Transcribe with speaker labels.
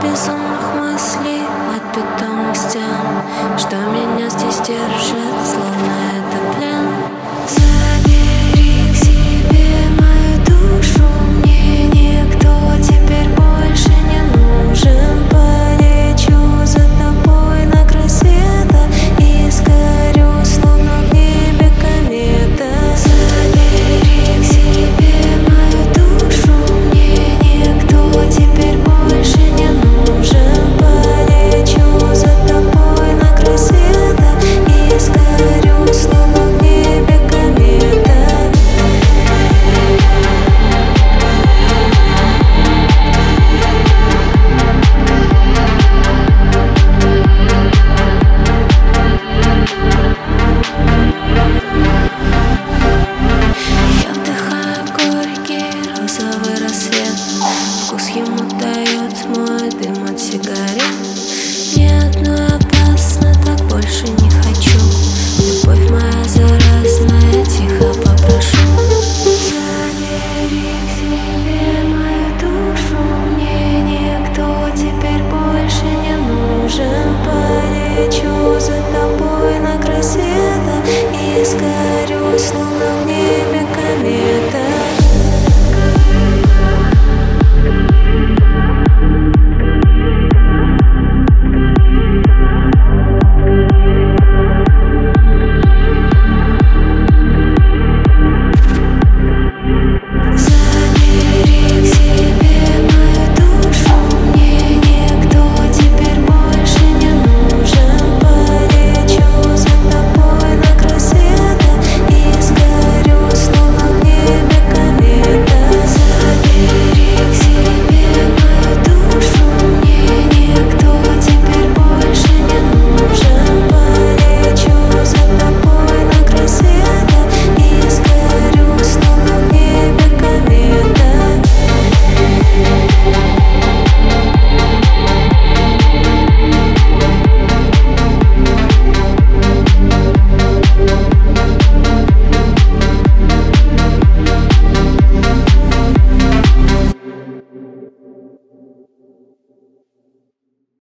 Speaker 1: безумных мыслей от питомых стен, что меня здесь держит, словно это плен. Забери к себе мою душу, мне никто теперь больше не нужен. Полечу за тобой на край света и сгорю, словно в небе комета. Забери к себе мою душу, мне никто теперь больше не нужен. Полечу за тобой на край света и сгорю, словно в небе комета. Я вдыхаю горький розовый рассвет, вкус ему дает мой дым от сигарет.